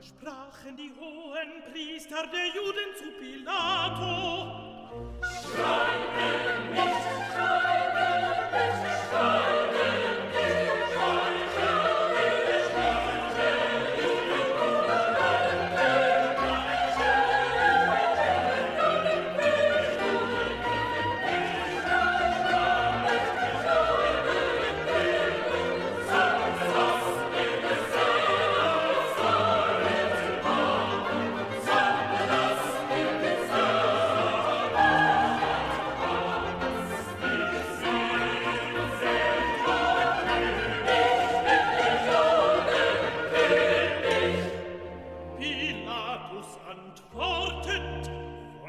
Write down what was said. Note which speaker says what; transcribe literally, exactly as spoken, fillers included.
Speaker 1: Da sprachen die hohen Priester der Juden zu Pilato: Schreibe nicht